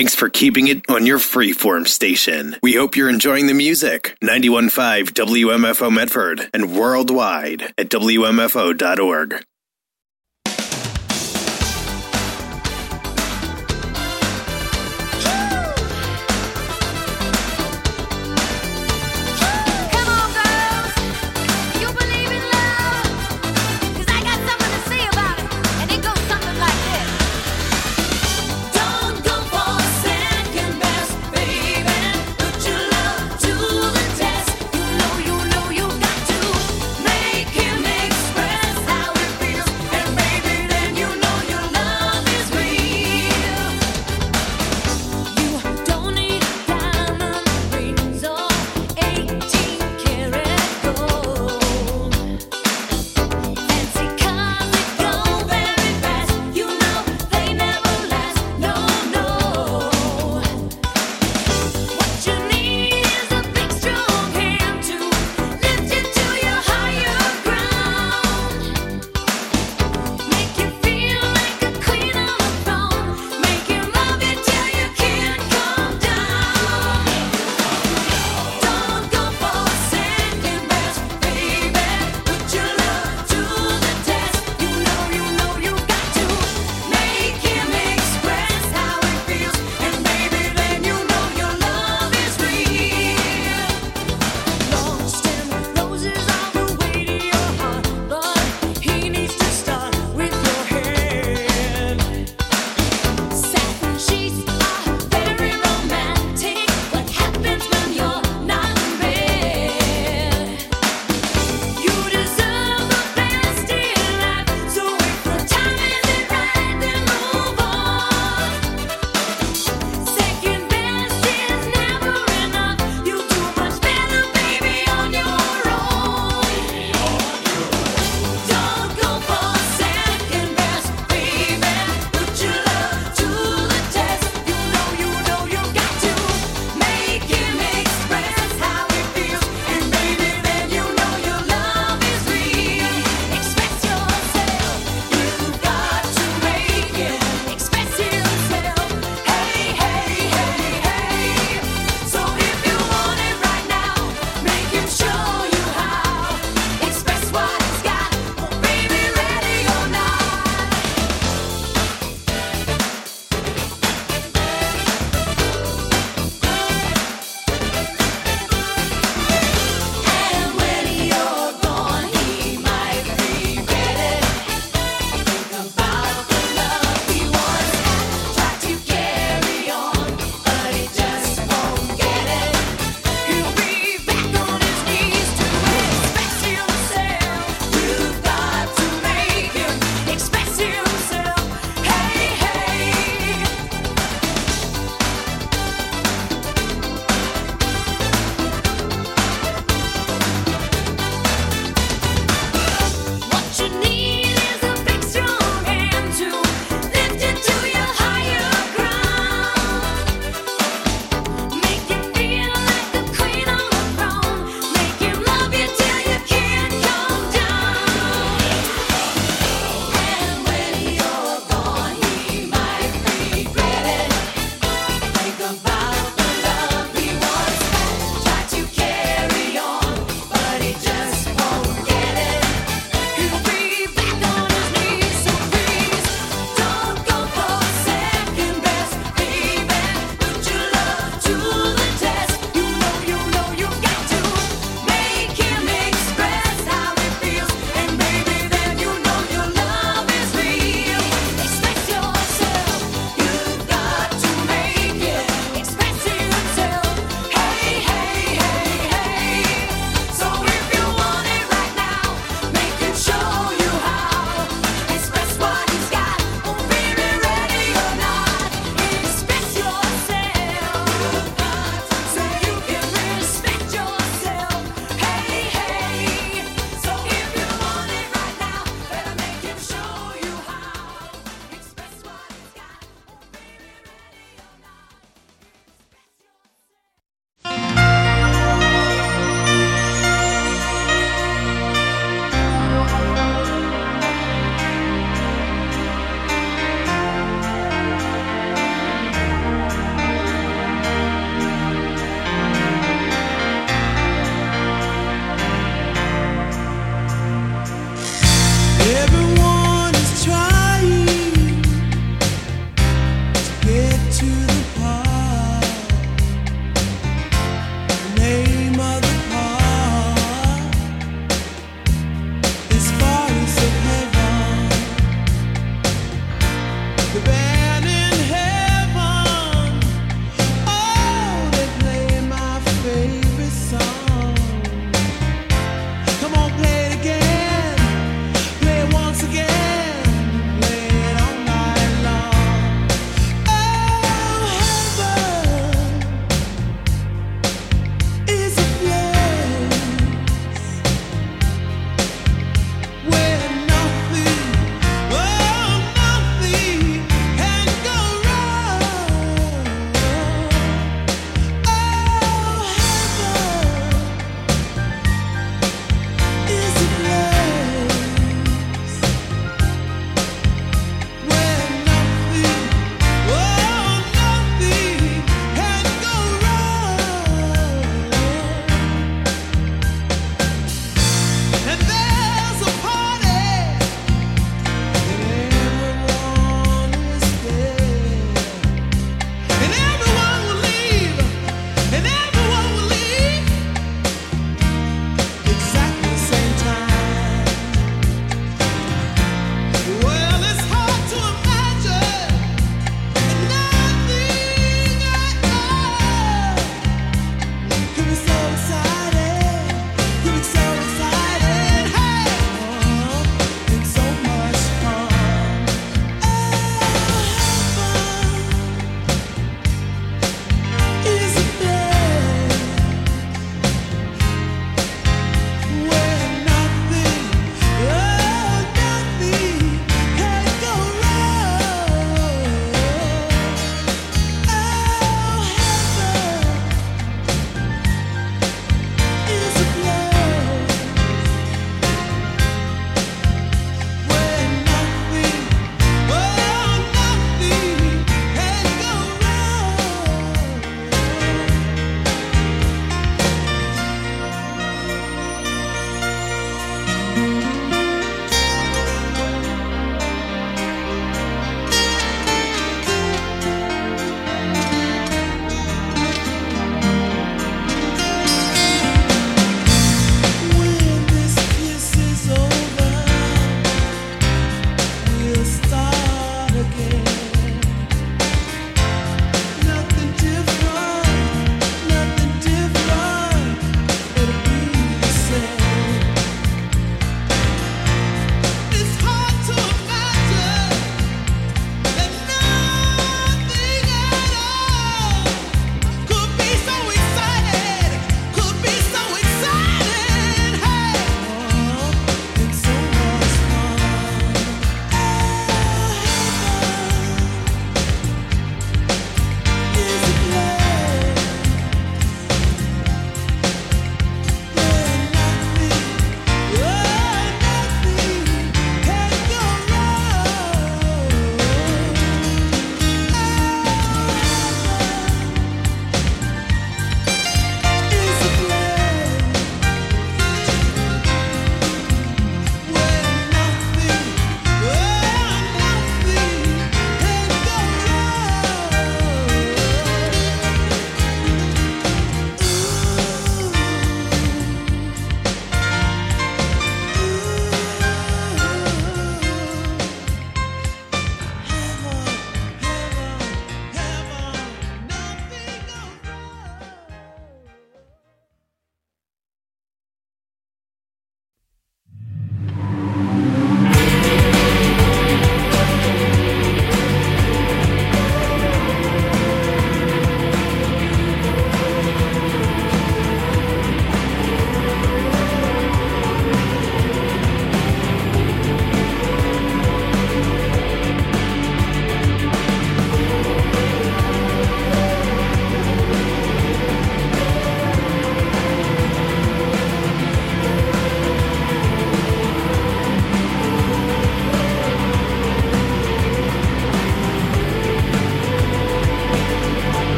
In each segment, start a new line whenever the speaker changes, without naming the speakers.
Thanks for keeping it on your freeform station. We hope you're enjoying the music. 91.5 WMFO Medford and worldwide at WMFO.org.
Make him express how it feels.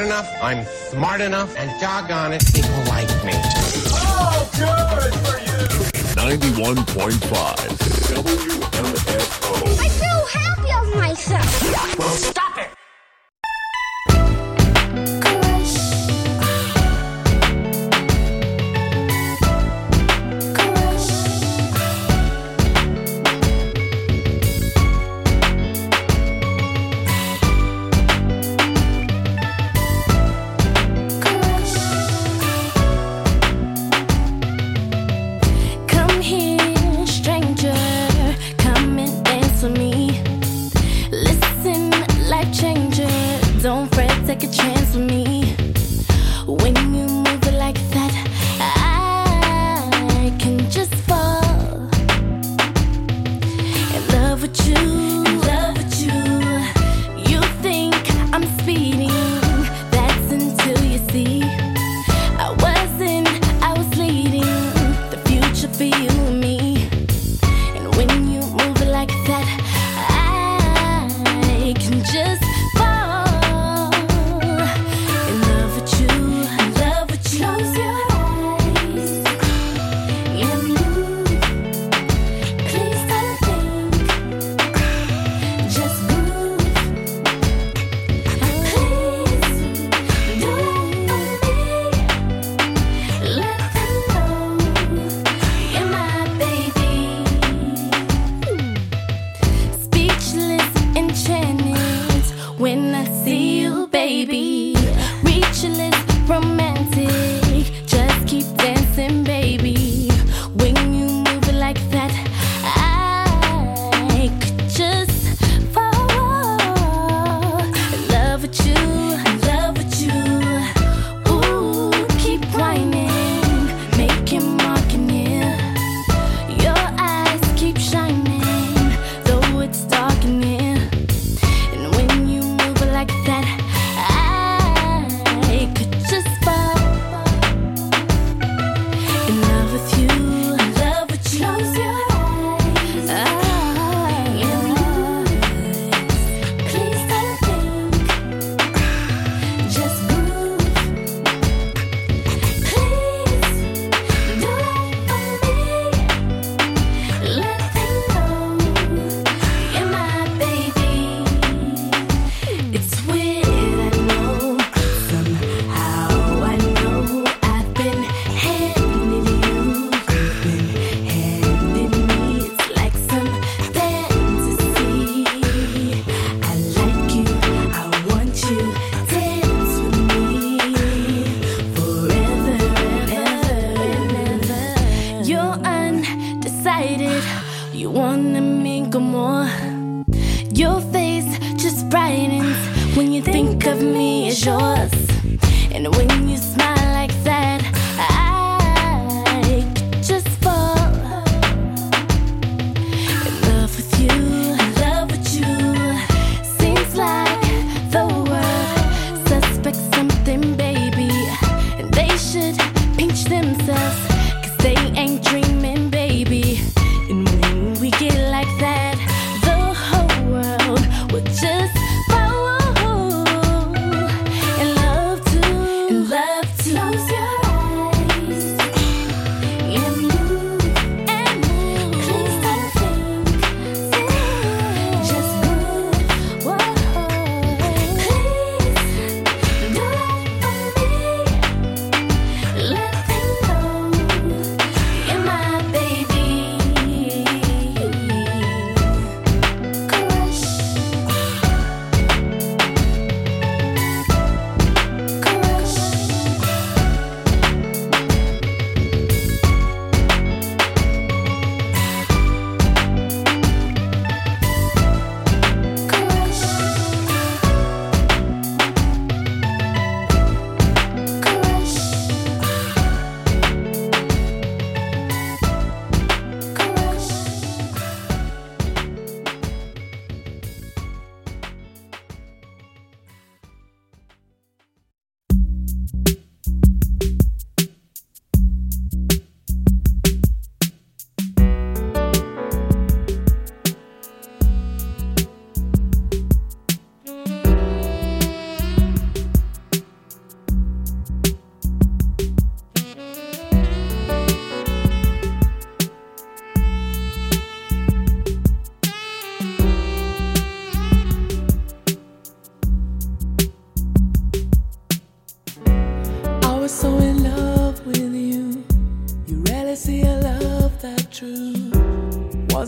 good enough, I'm smart enough, and doggone it, people like me.
Oh, good for you!
91.5 WMFO.
I feel happy of myself.
Well, stop it!
Take a chance with me. When you move it like that, I can just fall in love with you. In love with you. You think I'm speeding, that's until you see I wasn't. I was leading the future for you and me. And when you move it like that, I can just close your eyes and move. Please don't think, just move. Please do it for me. Let them know you're my baby. Speechless enchantment when I see you, baby. Reachless romantic, just keep dancing, baby. When you move it like that, I could just fall in love with you, in love with you. Ooh, keep whining, make your mark in here. Your eyes keep shining, though it's dark in here. And when you move it like that, I could just fall in love with you, in love with you. Close your eyes, please don't think, just move. Please do it for me. Let them know you're my baby. It's weird, I know. Somehow I know I've been handing you, you've been handing me. It's like some fantasy. I like you, I want you, dance with me forever and ever. You're undecided, you wanna mingle more. Your face just brightens when you think of me as yours. And when you smile like that, I could just fall in love with you, in love with you. Seems like the world suspects something, baby, and they should pinch themselves, 'cause they ain't dreaming, baby. And when we get like that, the whole world will just fall in love too, in love too. Close your eyes and move, and move. Please don't think, just move. Whoa. Please do it for me. Let them know you're my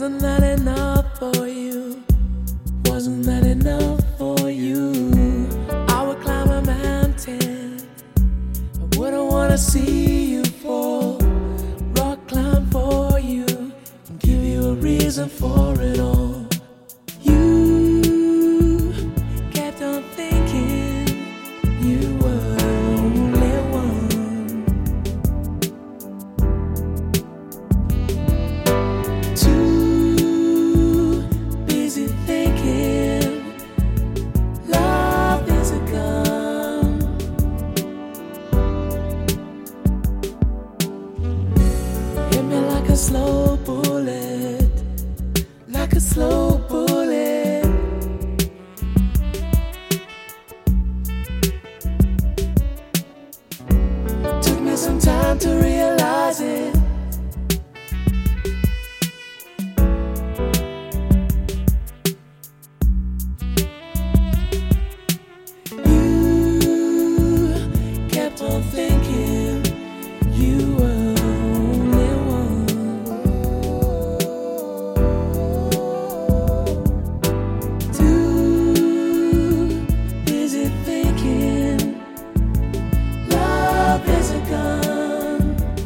Wasn't that enough for you? Wasn't that enough for you? I would climb a mountain. I wouldn't wanna see you fall. Rock climb for you and give you a reason for it all. You kept on thinking you were only one. Too busy thinking love is a gun. Hit me like a slow bullet, like a slow bullet. Took me some time to realize it. You kept on thinking you were only one. Too busy thinking love is a gun.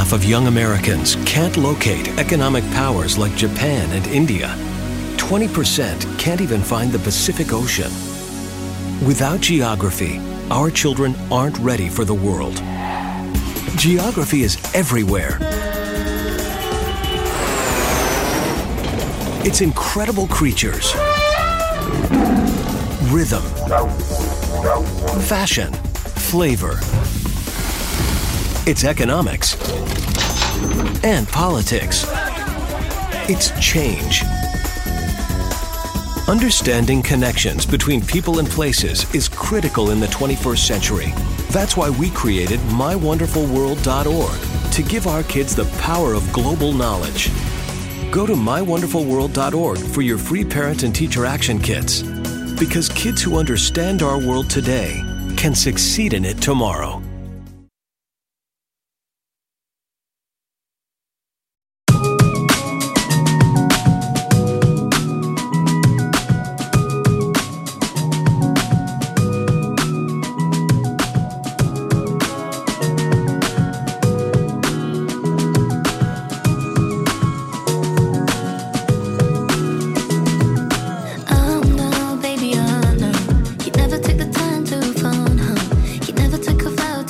half of young Americans can't locate economic powers like Japan and India. 20% can't even find the Pacific Ocean. Without geography, our children aren't ready for the world. Geography is everywhere. It's incredible creatures, rhythm, fashion, flavor. It's economics and politics. It's change. Understanding connections between people and places is critical in the 21st century. That's why we created MyWonderfulWorld.org to give our kids the power of global knowledge. Go to MyWonderfulWorld.org for your free parent and teacher action kits. Because kids who understand our world today can succeed in it tomorrow.
Baby, I know you never took the time to phone home. You never took off out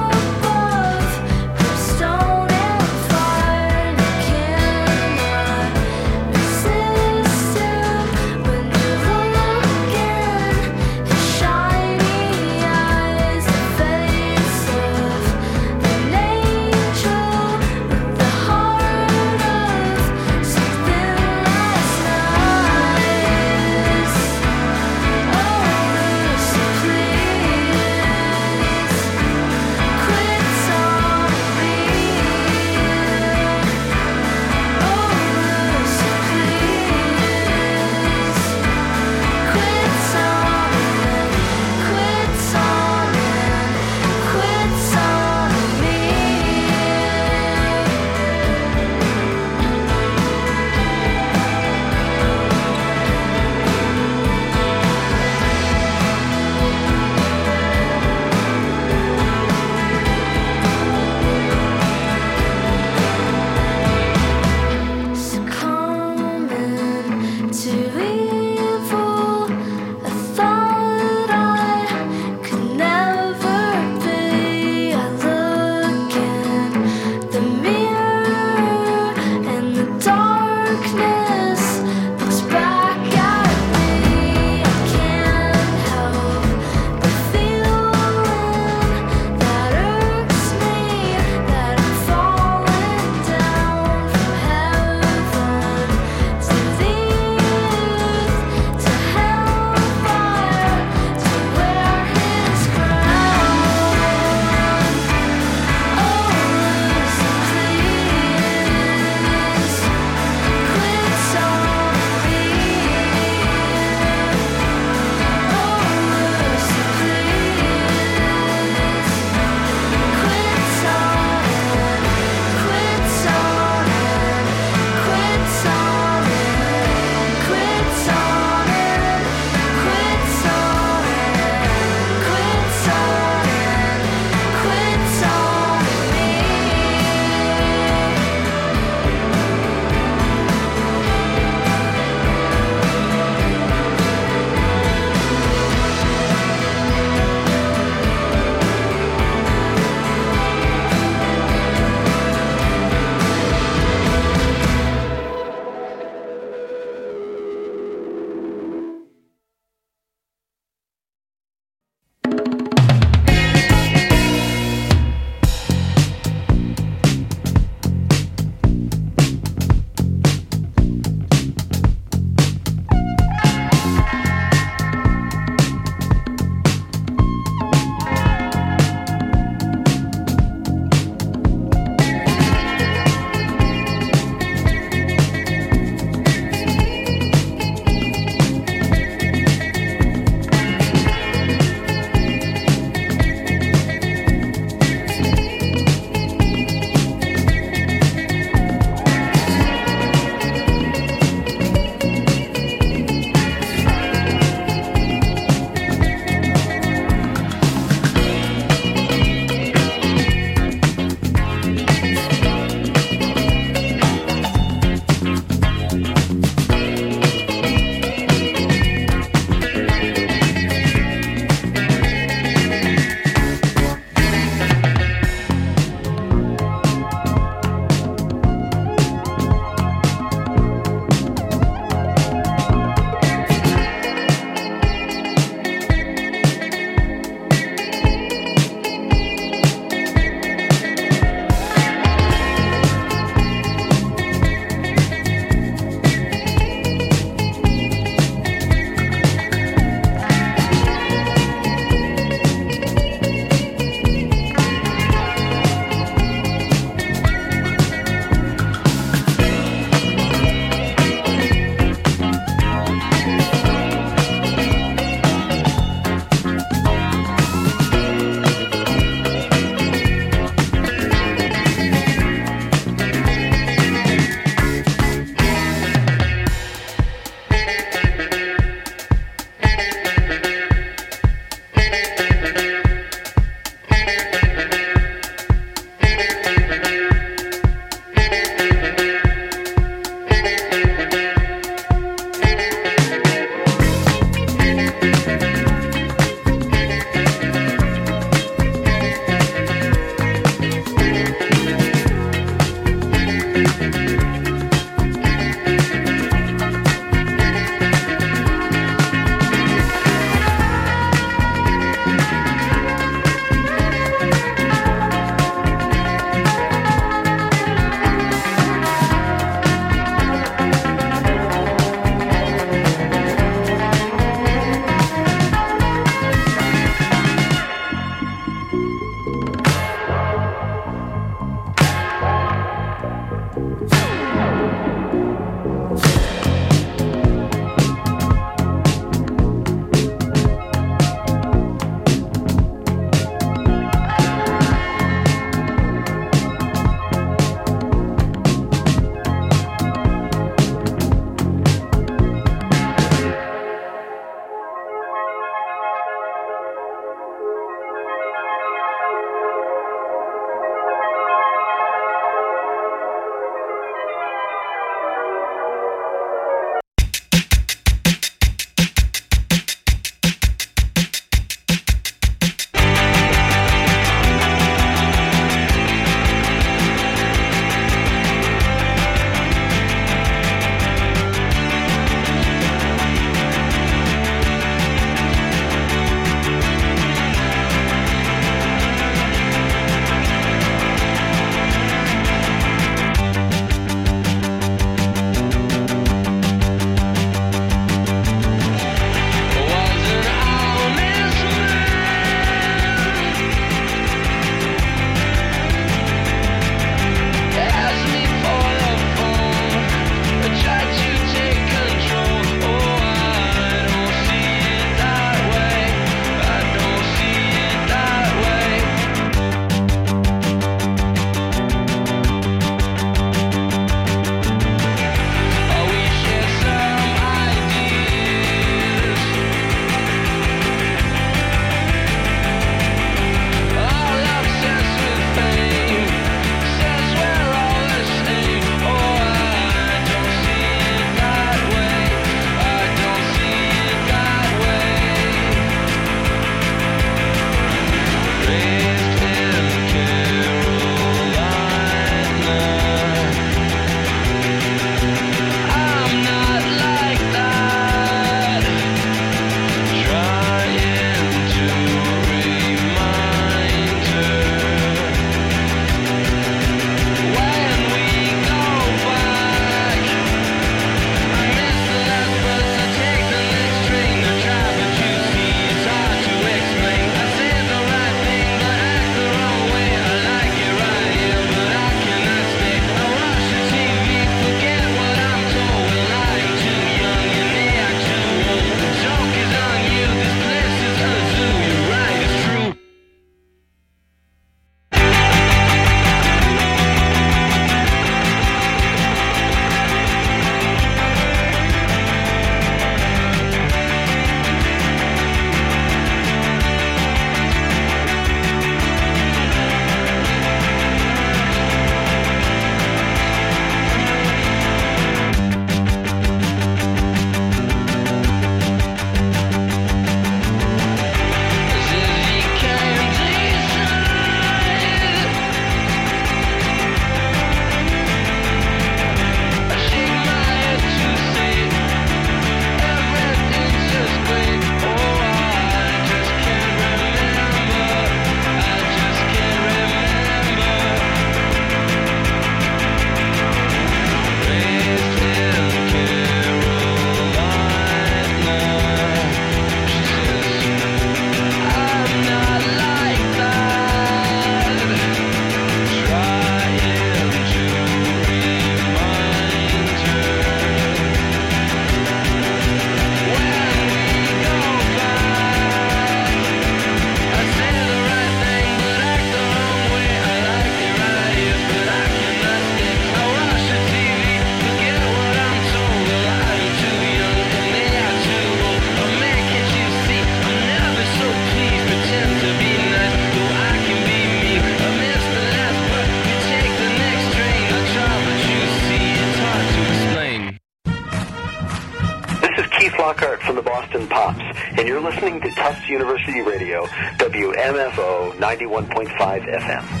Pops, and you're listening to Tufts University Radio, WMFO 91.5 FM.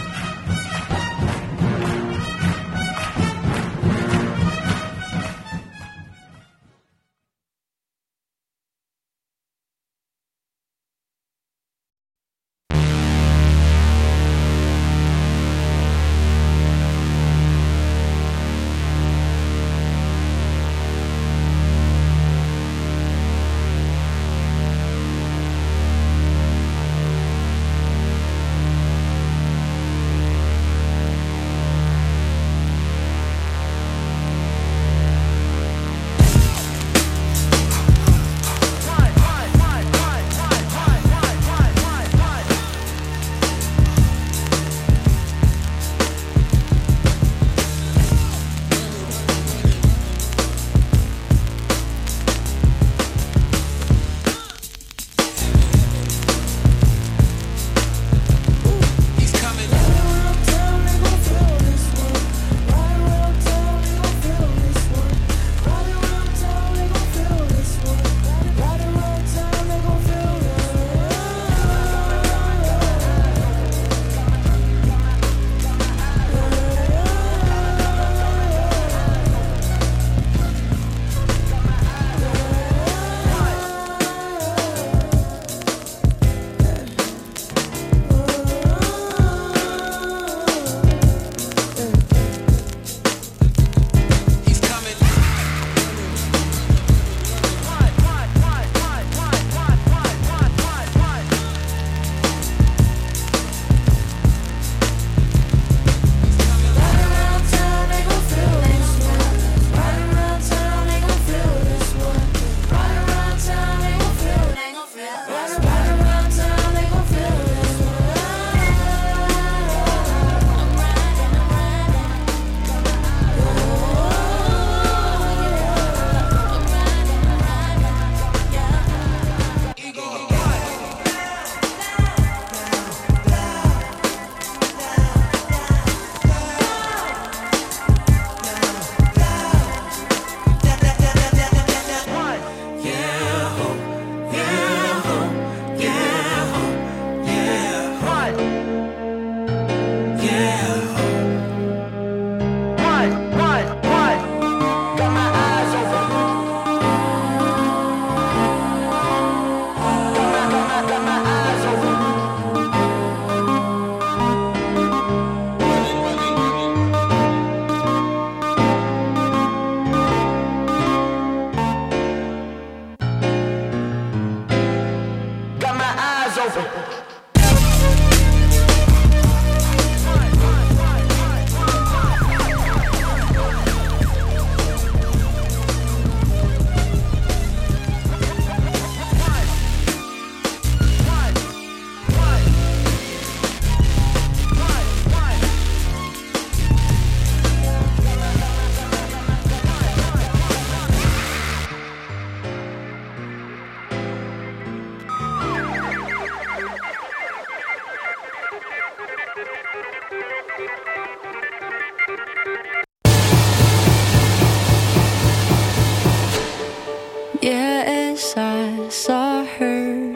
Yes, I saw her,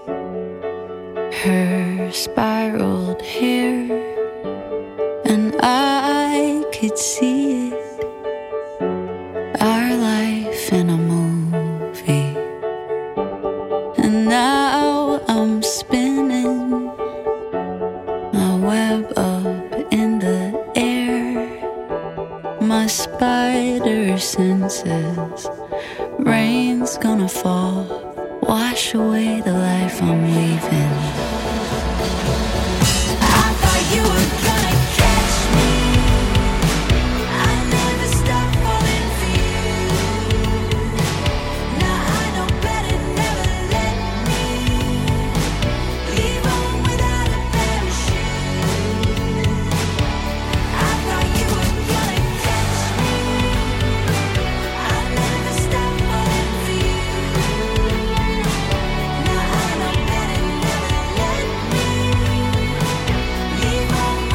her spiraled hair, and I could see it, our life in a movie. And now I'm spinning my web up in the air, my spider senses. Rain's gonna fall, wash away the life I'm weaving. I thought you were gonna catch me. I never stopped falling for you. Now I know better, never let me leave home without a parachute. I thought you were gonna catch me. I never stopped falling for you. Now I know better, never let me leave home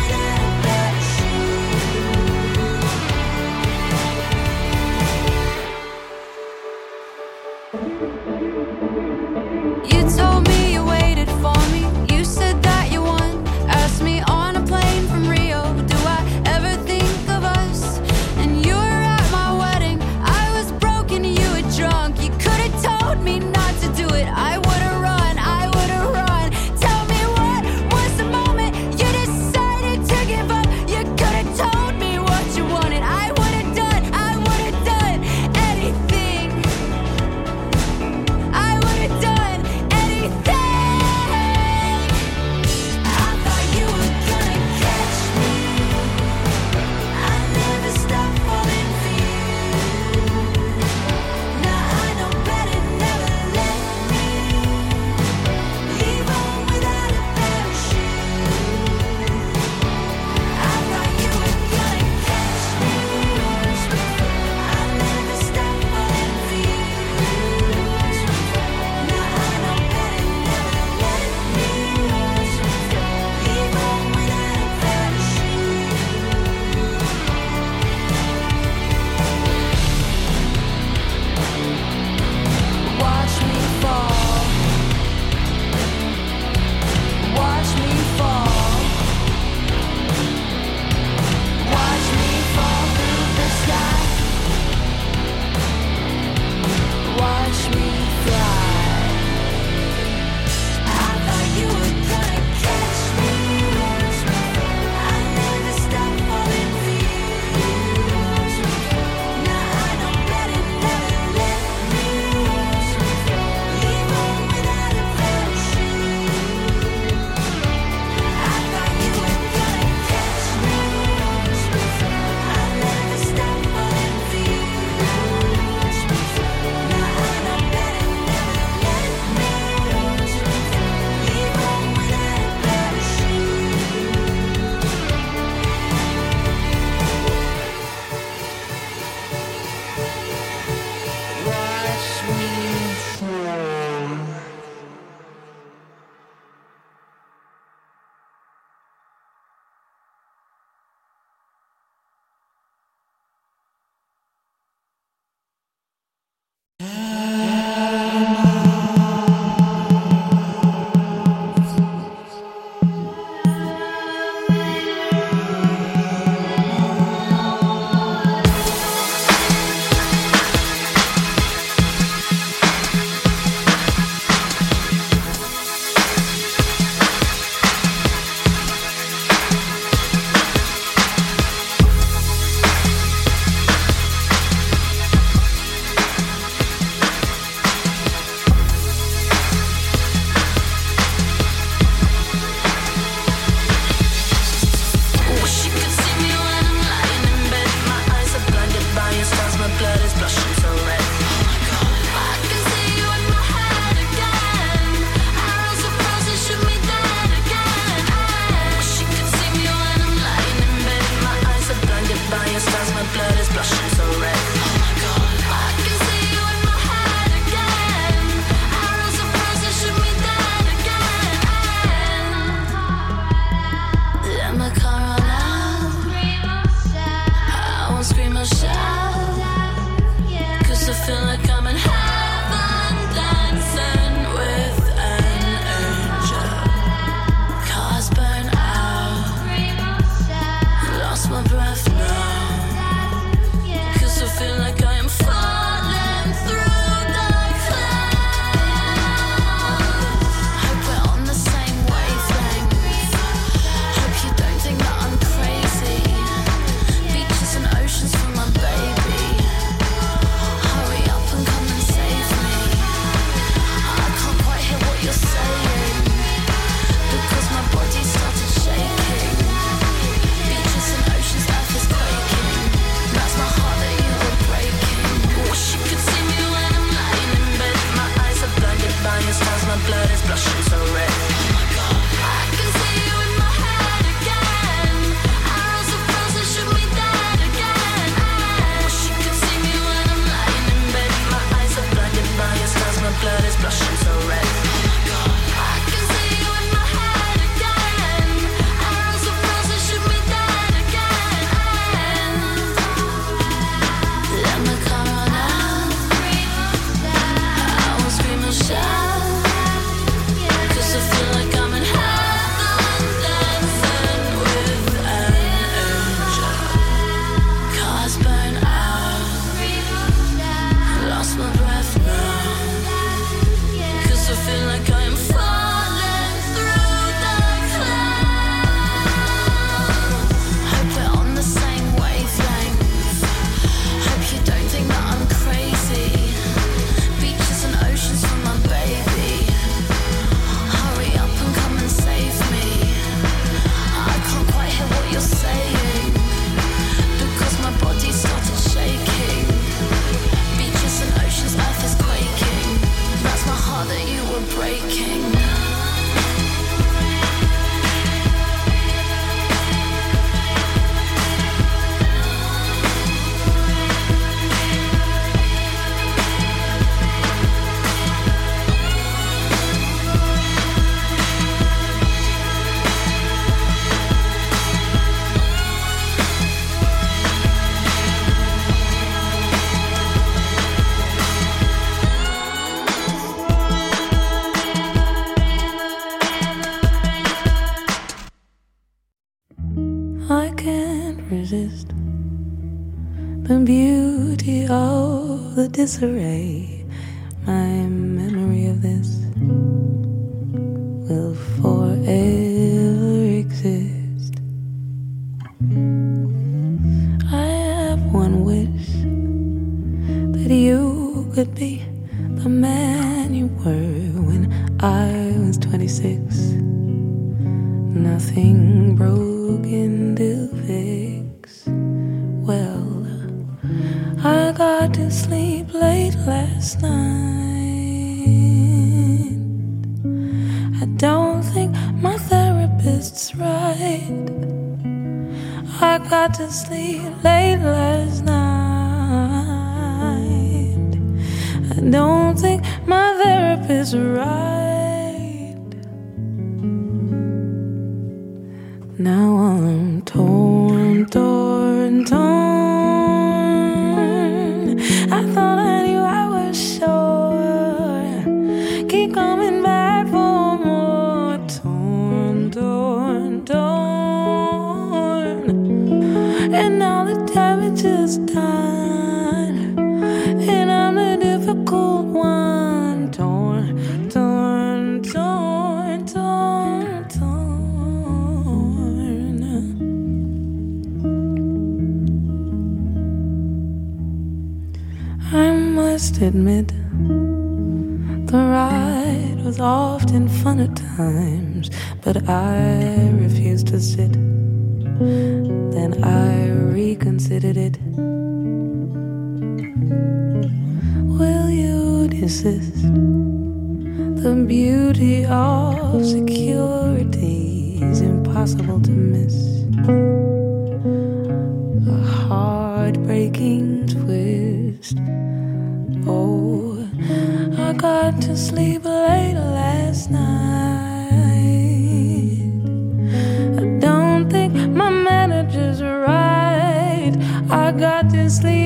missed the beauty of the disarray. My memory of this will forever exist. I have one wish, that you could be the man you were when I was 26. Nothing broken to fix. Well, I got to sleep late last night. I don't think my therapist's right. I got to sleep late last night. I don't think my therapist's right. Now I'm torn, torn, torn. I thought I knew I was sure. Keep coming back for more. Torn, torn, torn. And now the damage is done, and I'm the difficult one. Torn, torn, torn, torn, torn. I must admit, the ride was often fun at times, but I refused to sit. Then I reconsidered it. Will you desist? The beauty of security is impossible to miss. A heartbreaking twist. Oh, I got to sleep late last night. I don't think my manager's right. I got to sleep